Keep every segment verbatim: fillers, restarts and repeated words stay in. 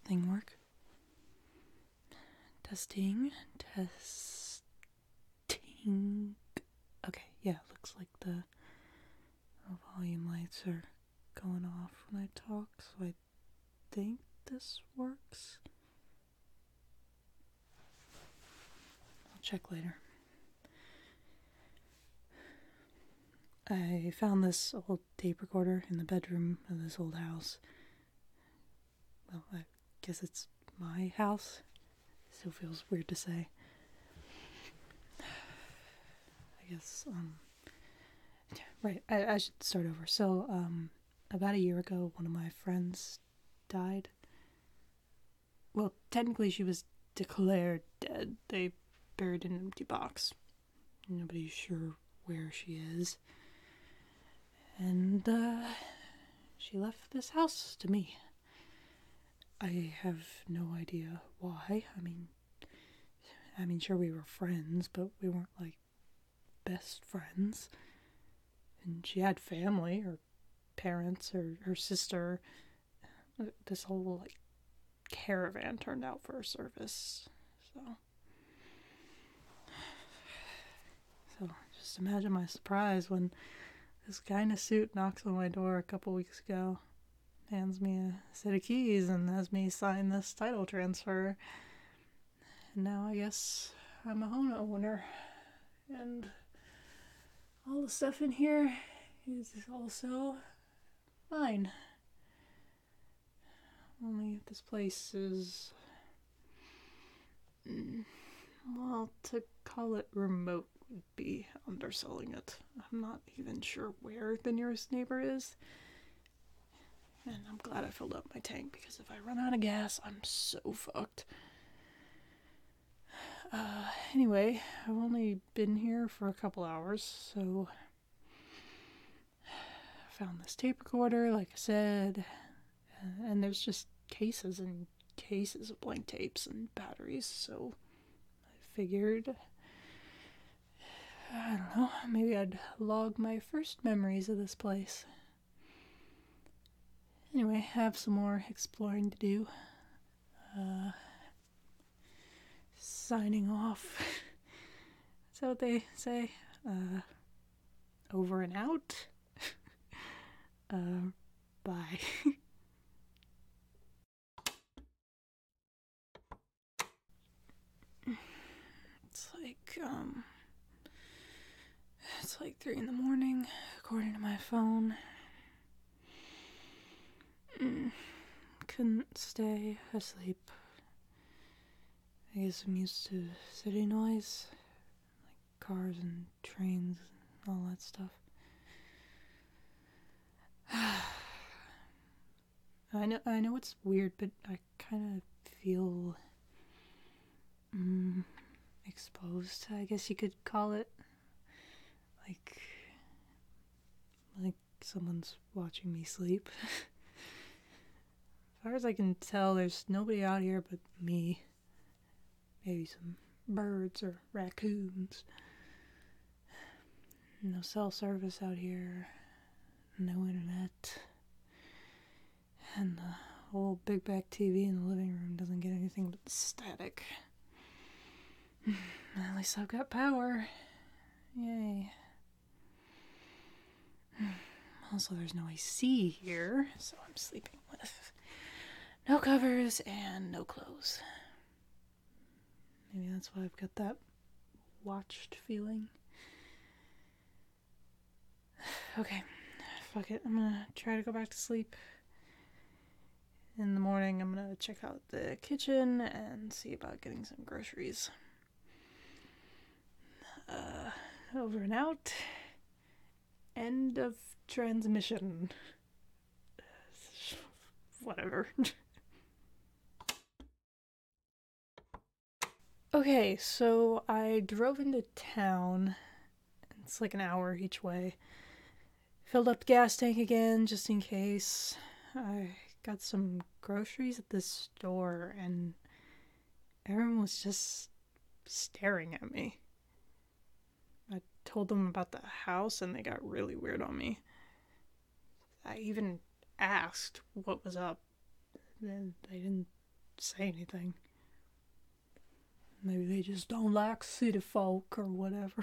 thing work? Testing, testing. Okay, yeah, looks like the volume lights are going off when I talk, so I think this works. I'll check later. I found this old tape recorder in the bedroom of this old house. Well, I guess it's my house. Still feels weird to say. I guess, um... Right, I, I should start over. So, um, about a year ago, one of my friends died. Well, technically she was declared dead. They buried an empty box. Nobody's sure where she is. And, uh, she left this house to me. I have no idea why. I mean, I mean, sure, we were friends, but we weren't, like, best friends. And she had family, her parents, her, her sister. This whole, like, caravan turned out for her service. So, so just imagine my surprise when this guy in a suit knocks on my door a couple weeks ago, hands me a set of keys, and has me sign this title transfer. And now I guess I'm a homeowner. And all the stuff in here is also mine. Only this place is... Well, to call it remote would be underselling it. I'm not even sure where the nearest neighbor is. And I'm glad I filled up my tank, because if I run out of gas, I'm so fucked. Uh, anyway, I've only been here for a couple hours, so I found this tape recorder, like I said, and there's just cases and cases of blank tapes and batteries, so I figured, I don't know, maybe I'd log my first memories of this place. Anyway, I have some more exploring to do. Uh, signing off. Is that what they say? Uh, over and out. uh, bye. It's like, um, it's like three in the morning, according to my phone. Mm, couldn't stay asleep. I guess I'm used to city noise, like cars and trains and all that stuff. I know, I know it's weird, but I kind of feel mm, exposed, I guess you could call it. Like, like someone's watching me sleep. As far as I can tell, there's nobody out here but me. Maybe some birds or raccoons. No cell service out here. No internet. And the old big back T V in the living room doesn't get anything but static. At least I've got power. Yay. Also, there's no A C here, so I'm sleeping with no covers and no clothes. Maybe that's why I've got that watched feeling. Okay, fuck it. I'm gonna try to go back to sleep. In the morning, I'm gonna check out the kitchen and see about getting some groceries. Uh, over and out. End of transmission. Whatever. Okay, so I drove into town. It's like an hour each way. Filled up the gas tank again, just in case. I got some groceries at the store, and everyone was just staring at me. I told them about the house, and they got really weird on me. I even asked what was up, and they didn't say anything. Maybe they just don't like city folk or whatever.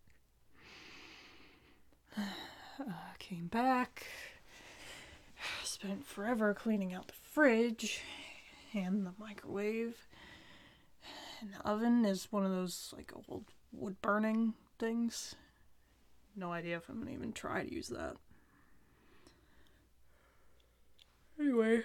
uh, came back. Spent forever cleaning out the fridge and the microwave. And the oven is one of those like old wood burning things. No idea if I'm gonna even try to use that. Anyway,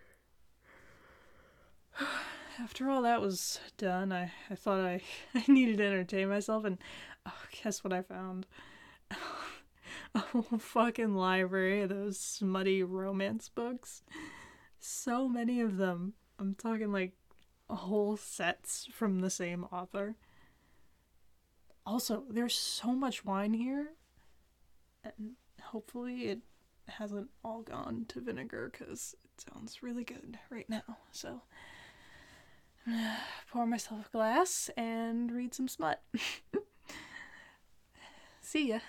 after all that was done, I, I thought I, I needed to entertain myself, and oh, guess what I found? A whole fucking library of those smutty romance books. So many of them. I'm talking like whole sets from the same author. Also, there's so much wine here, and hopefully it hasn't all gone to vinegar because it sounds really good right now. So I'm gonna pour myself a glass and read some smut. See ya.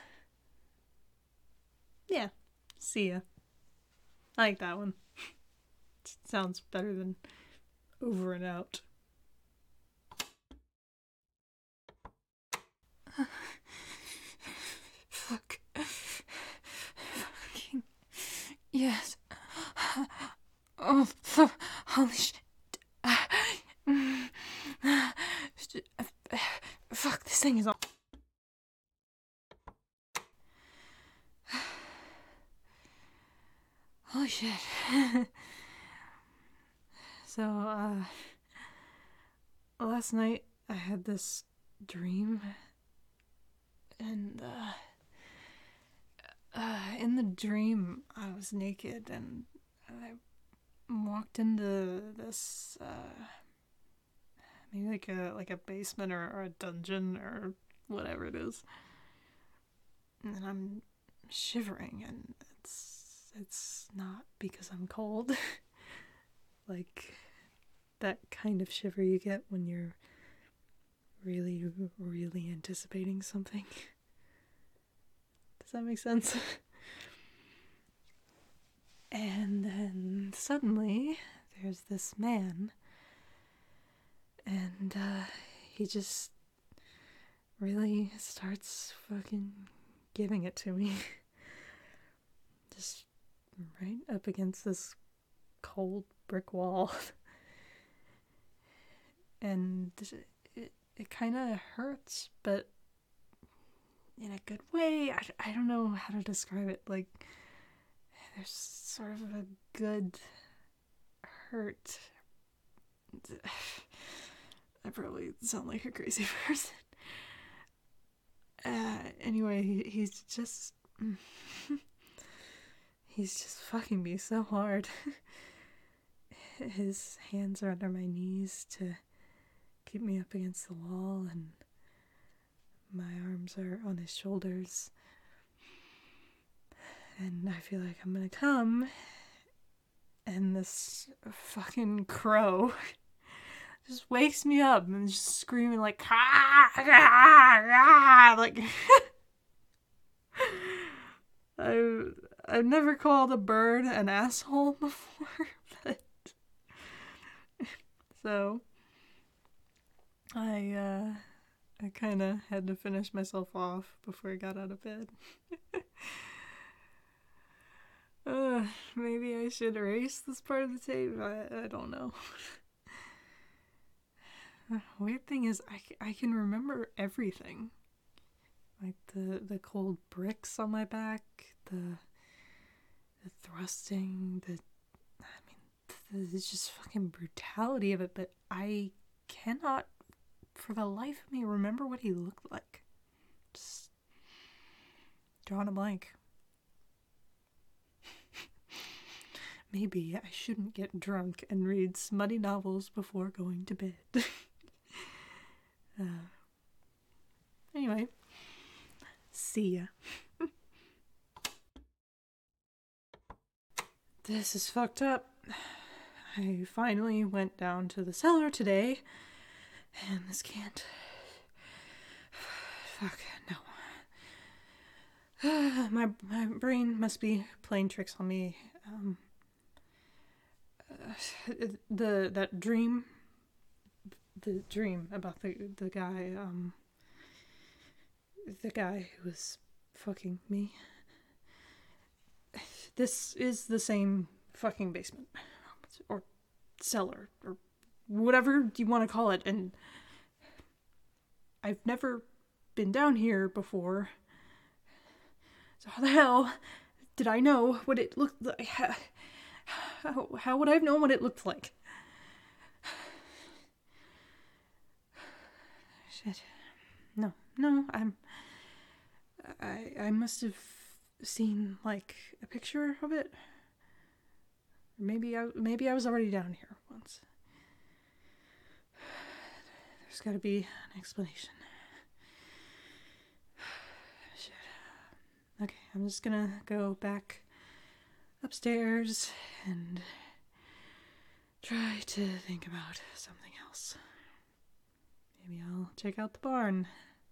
Yeah, see ya. I like that one. It sounds better than over and out. Fuck. Fucking. Yes. Oh, fuck. Holy shit. Fuck, this thing is on. Holy shit. So, uh, last night I had this dream, and, uh, uh, in the dream I was naked, and I walked into this, uh, maybe like a, like a basement or, or a dungeon or whatever it is, and I'm shivering, and it's, it's not because I'm cold. Like that kind of shiver you get when you're really, really anticipating something. Does that make sense? And then suddenly there's this man, and uh, he just really starts fucking giving it to me. Just right up against this cold brick wall. And it, it kind of hurts, but in a good way. I, I don't know how to describe it. Like, there's sort of a good hurt. I probably sound like a crazy person. Uh, anyway, he, he's just... he's just fucking me so hard. His hands are under my knees to keep me up against the wall, and my arms are on his shoulders. And I feel like I'm gonna come, and this fucking crow just wakes me up and just screaming like, ah, ah, ah, like, I've, I've never called a bird an asshole before, but, so, I, uh, I kind of had to finish myself off before I got out of bed. uh, maybe I should erase this part of the tape. I, I don't know. Weird thing is, I, I can remember everything. Like the, the cold bricks on my back, the the thrusting, the, I mean, the, the just fucking brutality of it, but I cannot, for the life of me, remember what he looked like. Just drawing a blank. Maybe I shouldn't get drunk and read smutty novels before going to bed. uh, anyway, see ya. This is fucked up. I finally went down to the cellar today, and this can't... Fuck, no. my, my brain must be playing tricks on me. Um, the that dream, the dream about the the guy, um, the guy who was fucking me. This is the same fucking basement, or cellar, or whatever you want to call it, and I've never been down here before. So how the hell did I know what it looked like? How, how would I have known what it looked like? Shit. No, no, I'm... I, I must have seen, like, a picture of it. Or maybe I, maybe I was already down here once. There's gotta be an explanation. Shit. Okay, I'm just gonna go back upstairs and try to think about something else. Maybe I'll check out the barn.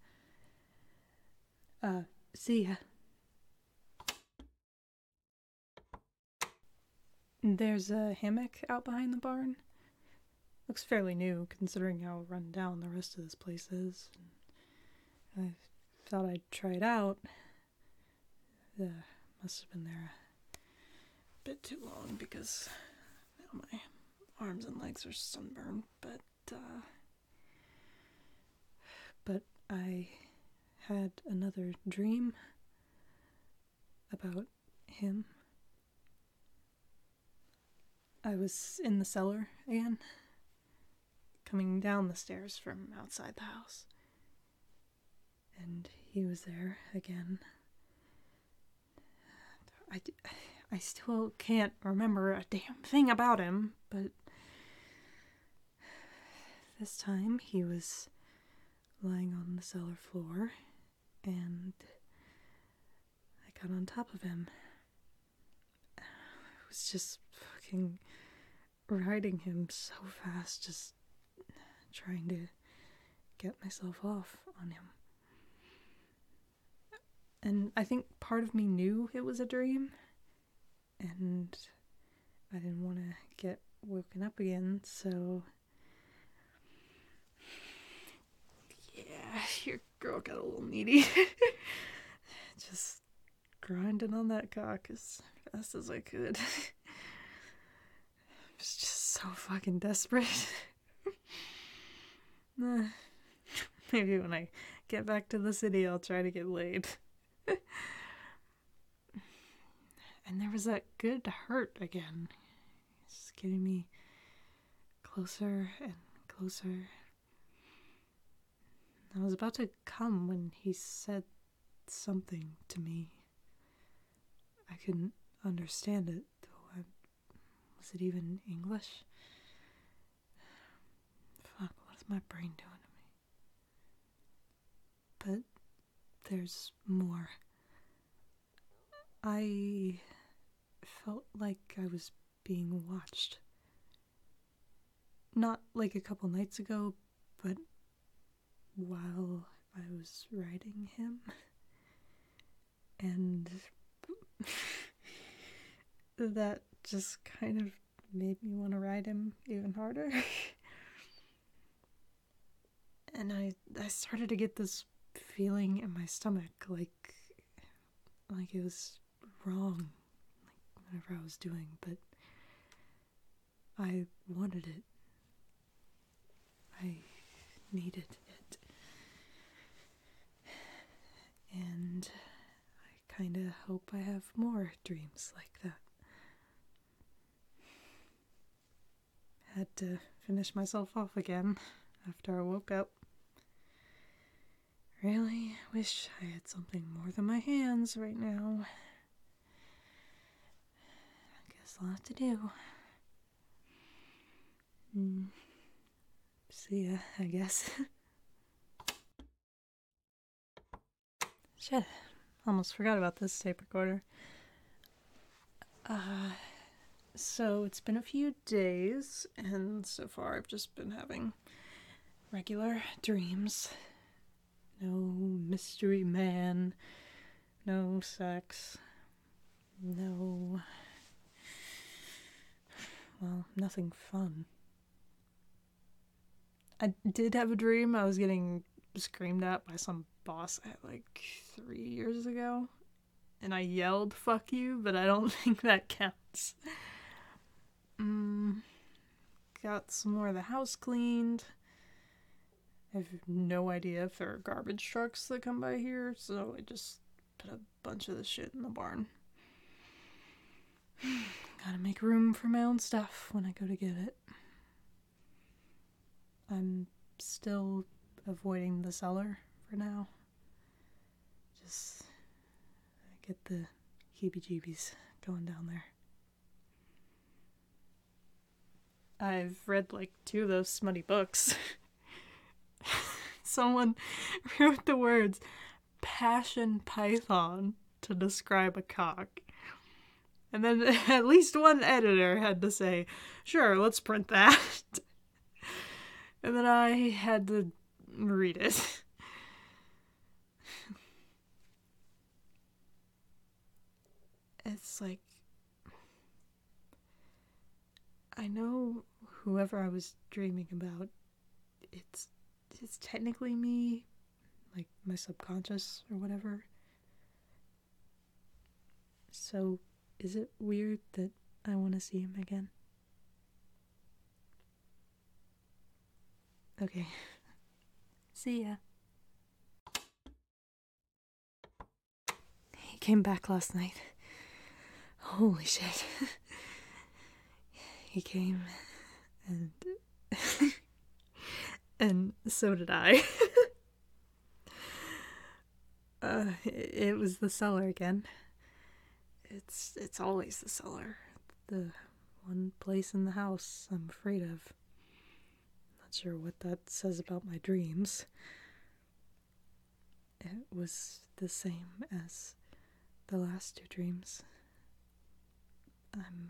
Uh, see ya. There's a hammock out behind the barn. Looks fairly new, considering how run down the rest of this place is. I thought I'd try it out. Uh, must have been there a bit too long because now my arms and legs are sunburned. But, uh, but I had another dream about him. I was in the cellar again, coming down the stairs from outside the house. And he was there again. I, I still can't remember a damn thing about him, but this time he was lying on the cellar floor, and I got on top of him. I was just fucking riding him so fast, just trying to get myself off on him. And I think part of me knew it was a dream, and I didn't want to get woken up again, so yeah, your girl got a little needy. Just grinding on that cock as fast as I could. I was just so fucking desperate. Maybe when I get back to the city, I'll try to get laid. And there was that good hurt again. It's getting me closer and closer. I was about to come when he said something to me. I couldn't understand it, though. I, was it even English? Fuck, what is my brain doing to me? But there's more. I felt like I was being watched. Not like a couple nights ago, but while I was riding him. And that just kind of made me want to ride him even harder. And I I started to get this feeling in my stomach, like like it was wrong, like whatever I was doing, but I wanted it. I needed it. And I kind of hope I have more dreams like that. Had to finish myself off again after I woke up. Really wish I had something more than my hands right now. I guess I'll have to do. Mm. See ya, I guess. Shit, almost forgot about this tape recorder. Uh, so it's been a few days, and so far I've just been having regular dreams. No mystery man, no sex, no well, nothing fun. I did have a dream. I was getting screamed at by some boss at like three years ago. And I yelled, fuck you, but I don't think that counts. Mm, got some more of the house cleaned. I have no idea if there are garbage trucks that come by here, so I just put a bunch of the shit in the barn. Gotta make room for my own stuff when I go to get it. I'm still avoiding the cellar for now. Just get the heebie-jeebies going down there. I've read like two of those smutty books. Someone wrote the words passion python to describe a cock. And then at least one editor had to say, sure, let's print that. And then I had to read it. It's like, I know whoever I was dreaming about, it's it's technically me, like my subconscious or whatever. So, is it weird that I want to see him again? Okay. See ya. He came back last night. Holy shit. He came and and so did I. uh it was the cellar again. It's it's always the cellar. The one place in the house I'm afraid of. Not sure what that says about my dreams. It was the same as the last two dreams. I'm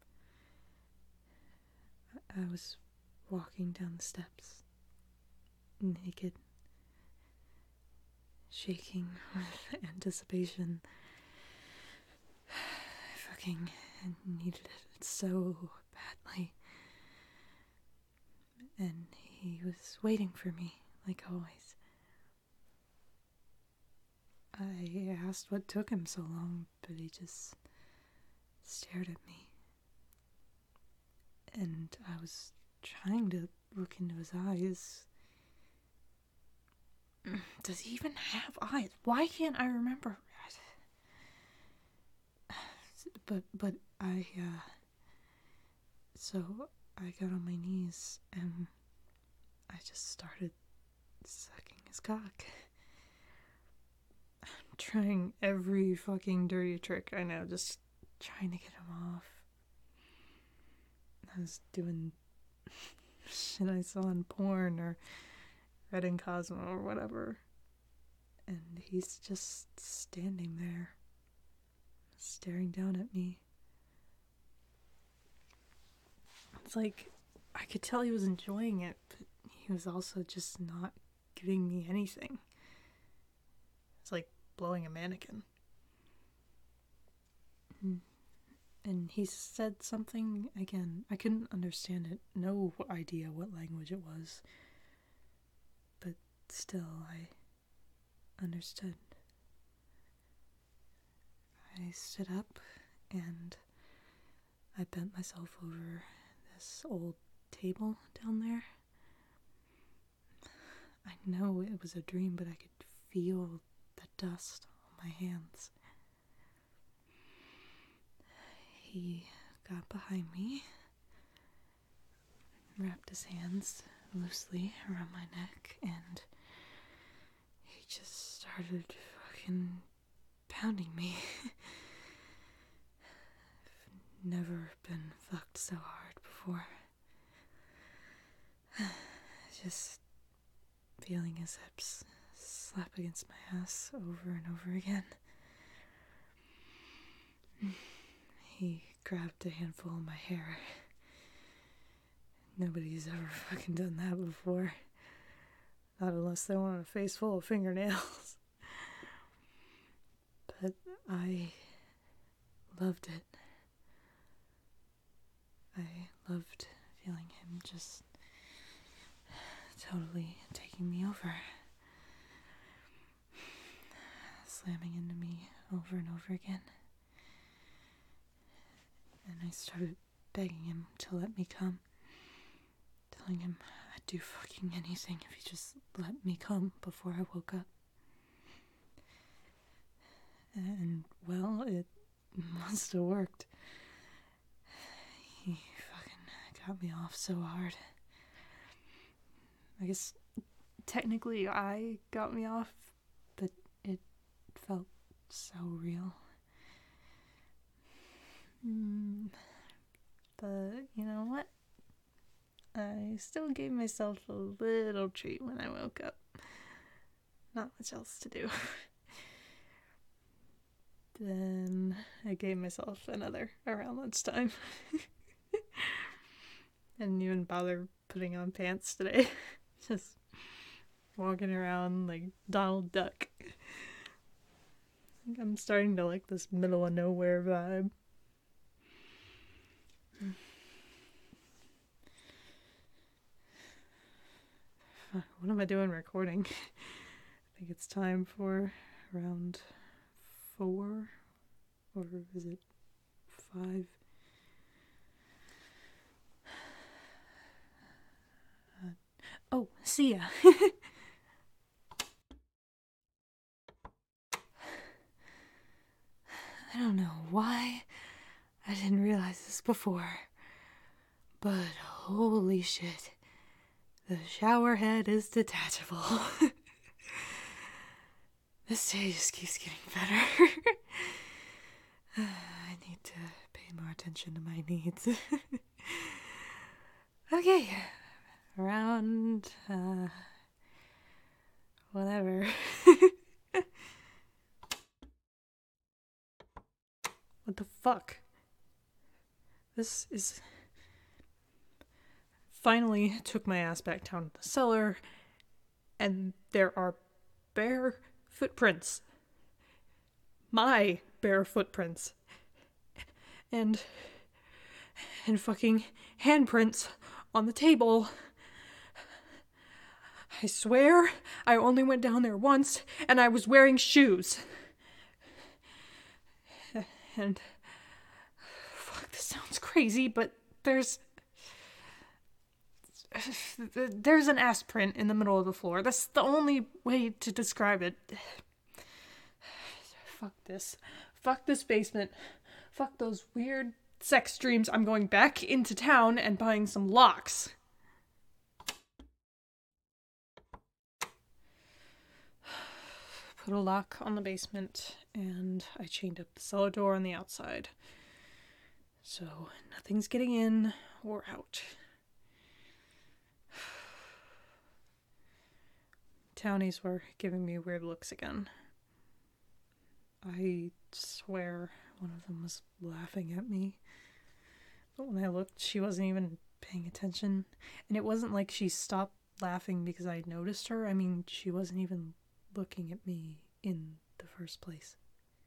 I was walking down the steps, naked, shaking with anticipation. I fucking needed it so badly. And he was waiting for me, like always. I asked what took him so long, but he just stared at me. And I was trying to look into his eyes. Does he even have eyes? Why can't I remember? But, but I, uh... So, I got on my knees, and I just started sucking his cock. I'm trying every fucking dirty trick I know, just trying to get him off. I was doing shit I saw in porn or read in Cosmo or whatever. And he's just standing there, staring down at me. It's like, I could tell he was enjoying it, but he was also just not giving me anything. It's like blowing a mannequin. Mm. And he said something, again, I couldn't understand it, no idea what language it was, but still, I understood. I stood up, and I bent myself over this old table down there. I know it was a dream, but I could feel the dust on my hands. He got behind me, wrapped his hands loosely around my neck, and he just started fucking pounding me. I've never been fucked so hard before. Just feeling his hips slap against my ass over and over again. He grabbed a handful of my hair. Nobody's ever fucking done that before. Not unless they want a face full of fingernails. But I loved it. I loved feeling him just totally taking me over. Slamming into me over and over again. And I started begging him to let me come. Telling him I'd do fucking anything if he just let me come before I woke up. And, well, it must have worked. He fucking got me off so hard. I guess technically I got me off, but it felt so real. Mm, but you know what? I still gave myself a little treat when I woke up. Not much else to do. Then I gave myself another around lunchtime. I didn't even bother putting on pants today. Just walking around like Donald Duck. I think I'm starting to like this middle of nowhere vibe. What am I doing recording? I think it's time for round four, or is it five? Uh, oh, see ya. I don't know why I didn't realize this before, but holy shit, the shower head is detachable. This day just keeps getting better. I need to pay more attention to my needs. Okay, around, uh, whatever. What the fuck? This is... Finally took my ass back down to the cellar, and there are bare footprints. My bare footprints. And... and fucking handprints on the table. I swear I only went down there once, and I was wearing shoes. And... fuck, this sounds crazy, but there's... There's an ass print in the middle of the floor. That's the only way to describe it. Fuck this. Fuck this basement. Fuck those weird sex dreams. I'm going back into town and buying some locks. Put a lock on the basement, and I chained up the cellar door on the outside. So nothing's getting in or out. Townies were giving me weird looks again. I swear one of them was laughing at me. But when I looked, she wasn't even paying attention. And it wasn't like she stopped laughing because I noticed her. I mean, she wasn't even looking at me in the first place.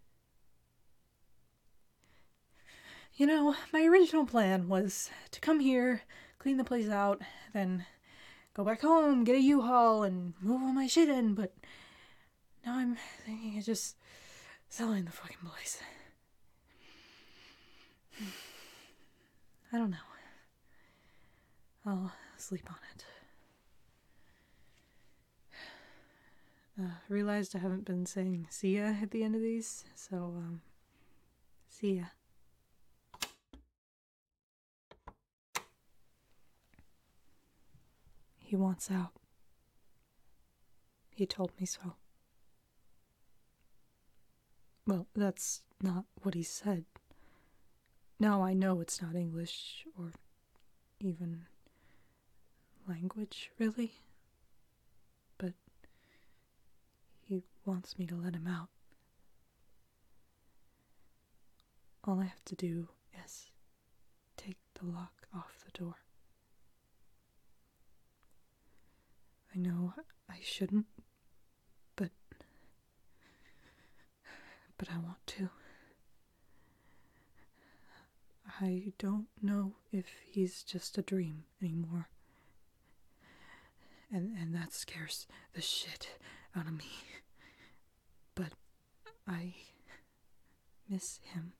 You know, my original plan was to come here, clean the place out, then go back home, get a U-Haul, and move all my shit in, but now I'm thinking of just selling the fucking place. I don't know. I'll sleep on it. Uh, realized I haven't been saying see ya at the end of these, so, um, see ya. He wants out. He told me so. Well, that's not what he said. Now I know it's not English or even language, really. But he wants me to let him out. All I have to do is take the lock off the door. I know I shouldn't, but but I want to. I don't know if he's just a dream anymore. And, and that scares the shit out of me. But I miss him.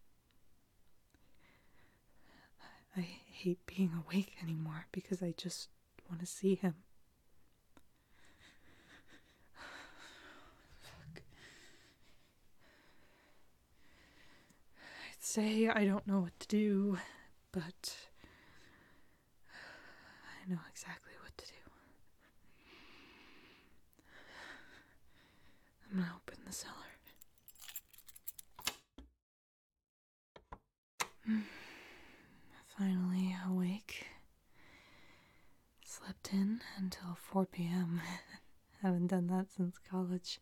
I hate being awake anymore because I just want to see him. Fuck. I'd say I don't know what to do, but I know exactly what to do. I'm gonna open the cellar. Finally awake. Slept in until four p.m. Haven't done that since college.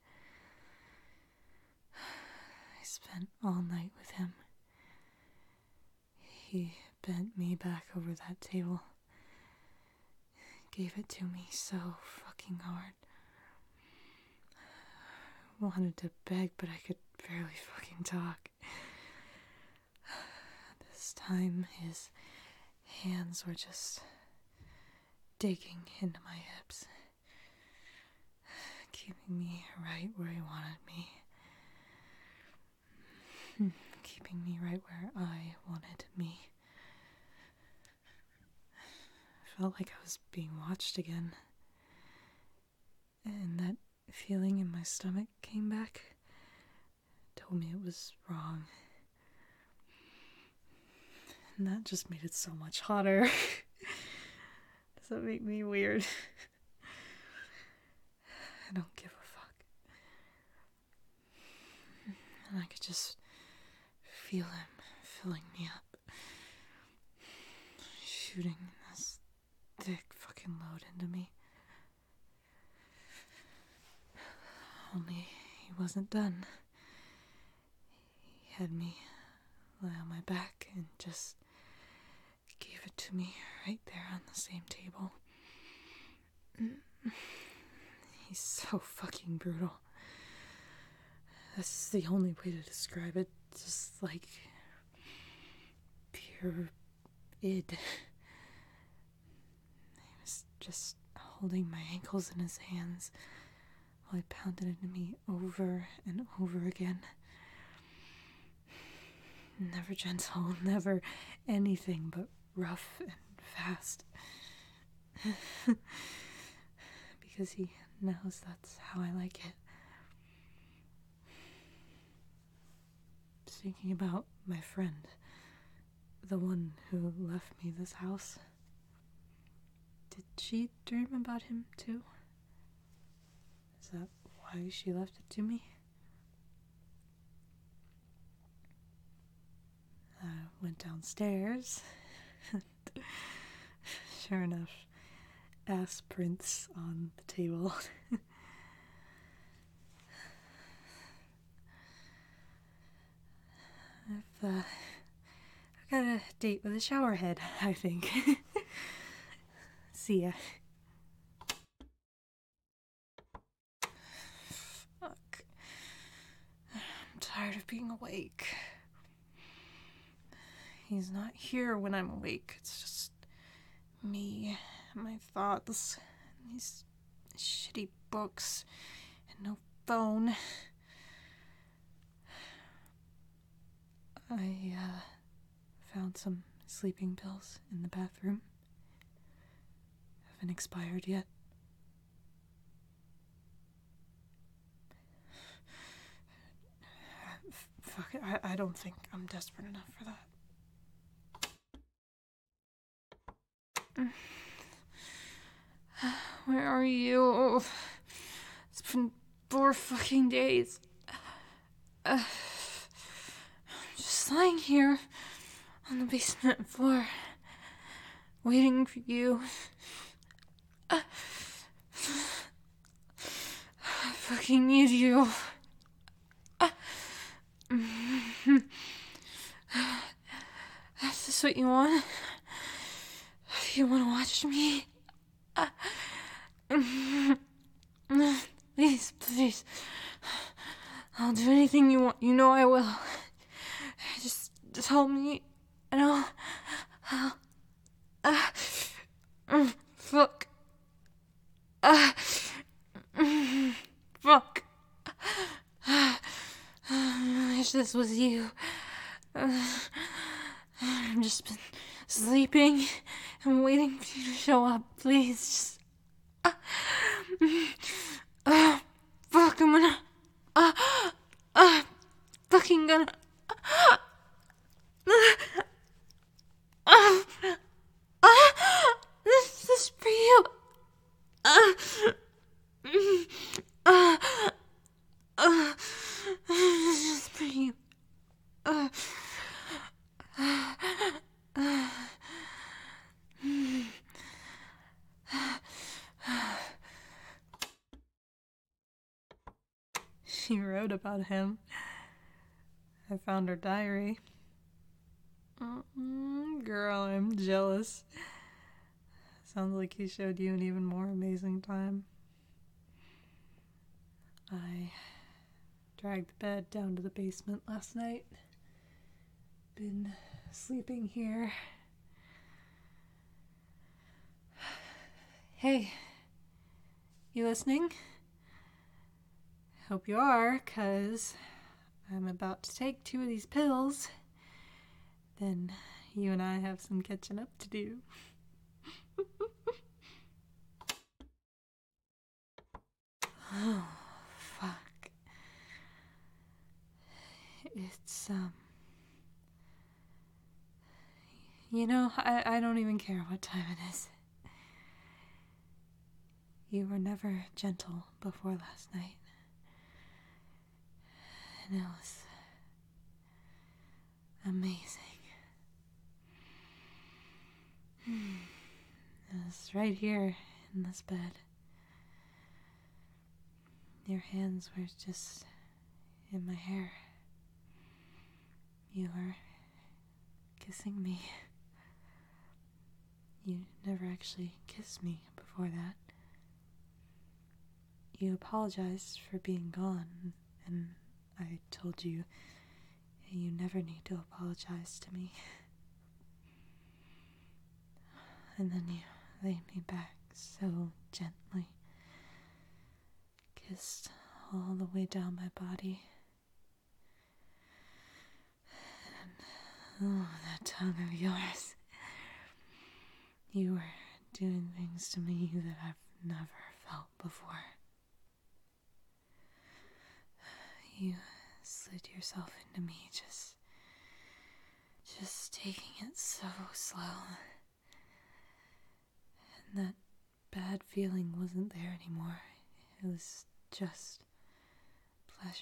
I spent all night with him. He bent me back over that table. Gave it to me so fucking hard. Wanted to beg, but I could barely fucking talk. This time, his hands were just digging into my hips, keeping me right where he wanted me. Keeping me right where I wanted me. I felt like I was being watched again. And that feeling in my stomach came back. Told me it was wrong. And that just made it so much hotter. Does that make me weird? I don't give a fuck. And I could just feel him filling me up. Shooting this thick fucking load into me. Only he wasn't done. He had me lie on my back and just gave it to me right there on the same table. He's so fucking brutal. That's the only way to describe it. Just like pure id. He was just holding my ankles in his hands while he pounded into me over and over again. Never gentle, never anything but rough and fast. Because he knows that's how I like it. Thinking about my friend, the one who left me this house. Did she dream about him too? Is that why she left it to me? I went downstairs. Sure enough, ass prints on the table. I've, uh, I've got a date with a showerhead, I think. See ya. Fuck. I'm tired of being awake. He's not here when I'm awake. It's just me and my thoughts, and these shitty books, and no phone. I, uh, found some sleeping pills in the bathroom. Haven't expired yet. F- fuck it, I, I don't think I'm desperate enough for that. Where are you? It's been four fucking days. Uh, just lying here on the basement floor, waiting for you. Uh, I fucking need you. Uh, is this what you want? You want to watch me? Uh, please, please. I'll do anything you want. You know I will. Just tell me I don't... Uh, uh, mm, fuck. Uh, mm, fuck. Uh, I wish this was you. Uh, I've just been sleeping and waiting for you to show up. Please, just... Uh, uh, fuck, I'm gonna... Uh, uh, fucking gonna... Uh, uh, uh, this is for you. Uh, uh, uh, this is for you. Uh, uh, uh, She wrote about him. I found her diary. Mm, girl, I'm jealous. Sounds like he showed you an even more amazing time. I dragged the bed down to the basement last night. Been sleeping here. Hey, you listening? Hope you are, 'cause I'm about to take two of these pills. Then you and I have some catching up to do. Oh, fuck. It's, um... You know, I, I don't even care what time it is. You were never gentle before last night. And it was amazing. It was right here in this bed. Your hands were just in my hair. You were kissing me. You never actually kissed me before that. You apologized for being gone, and I told you you never need to apologize to me. And then you laid me back so gently, kissed all the way down my body. And, oh, that tongue of yours. You were doing things to me that I've never felt before. You slid yourself into me, just, just taking it so slow. And that bad feeling wasn't there anymore. It was just pleasure.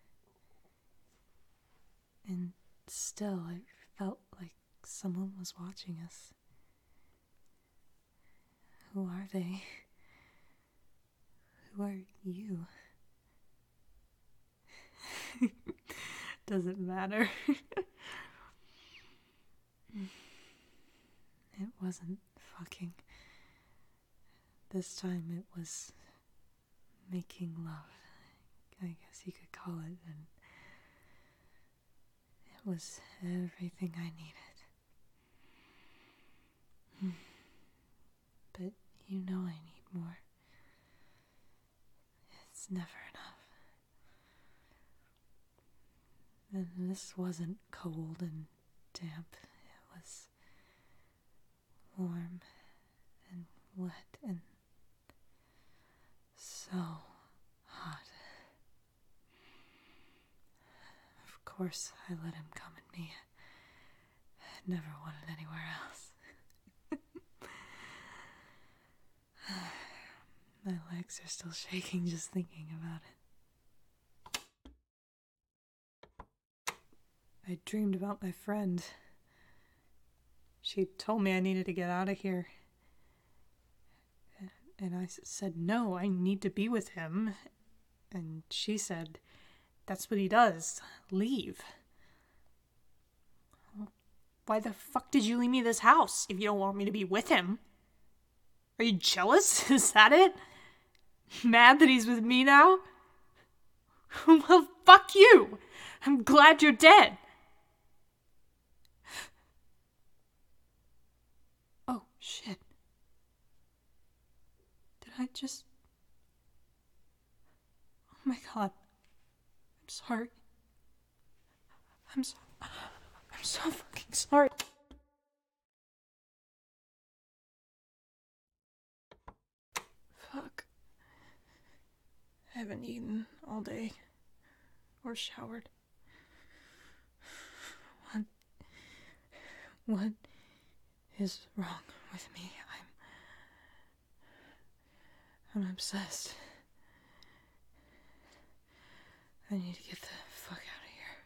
And still, I felt like someone was watching us. Who are they? Who are you? Does it matter? It wasn't fucking. This time it was making love, I guess you could call it, and it was everything I needed. But you know I need more. It's never enough. And this wasn't cold and damp. It was warm and wet and so hot. Of course, I let him come at me. I never wanted anywhere else. My legs are still shaking just thinking about it. I dreamed about my friend. She told me I needed to get out of here. And I said, no, I need to be with him. And she said, that's what he does. Leave. Why the fuck did you leave me this house if you don't want me to be with him? Are you jealous? Is that it? Mad that he's with me now? Well, fuck you. I'm glad you're dead. Shit. Did I just... Oh my god. I'm sorry. I'm so... I'm so fucking sorry. Fuck. I haven't eaten all day. Or showered. What... What is wrong with me? I'm... I'm obsessed. I need to get the fuck out of here.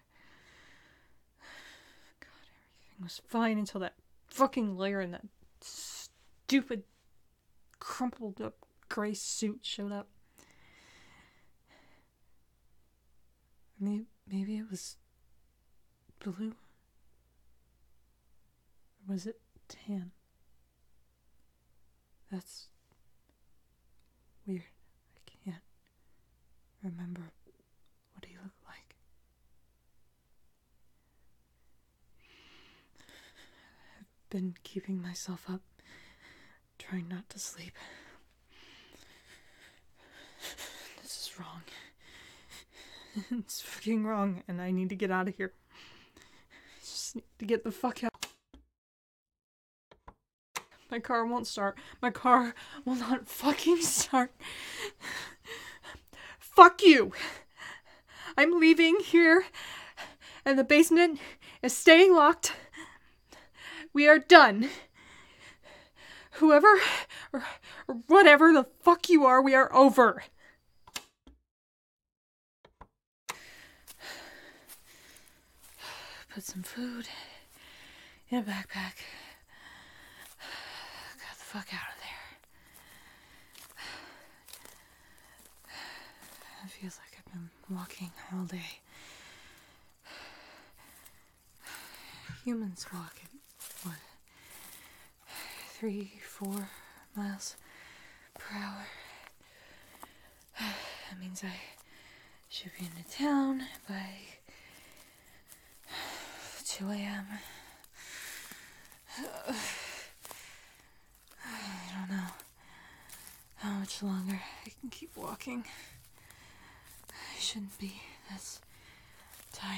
God, everything was fine until that fucking layer in that stupid, crumpled up gray suit showed up. Maybe, maybe it was blue? Or was it tan? That's weird. I can't remember what he looked like. I've been keeping myself up, trying not to sleep. This is wrong. It's fucking wrong, and I need to get out of here. I just need to get the fuck out. My car won't start. My car will not fucking start. Fuck you! I'm leaving here, and the basement is staying locked. We are done. Whoever, or, or whatever the fuck you are, we are over. Put some food in a backpack. Got the fuck out of there. It feels like I've been walking all day. Humans walk at, what, three, four miles per hour. That means I should be into town by two a.m. I don't know how much longer I can keep walking. I shouldn't be this tired.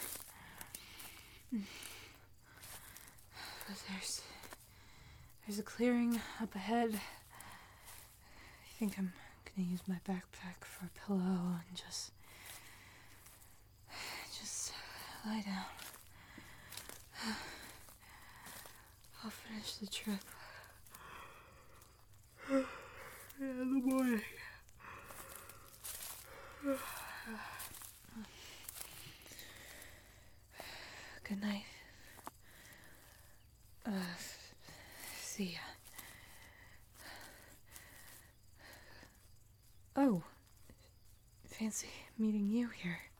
But there's there's a clearing up ahead. I think I'm gonna use my backpack for a pillow and just just lie down. I'll finish the trip. In the morning. Good night. Uh, see ya. Oh, fancy meeting you here.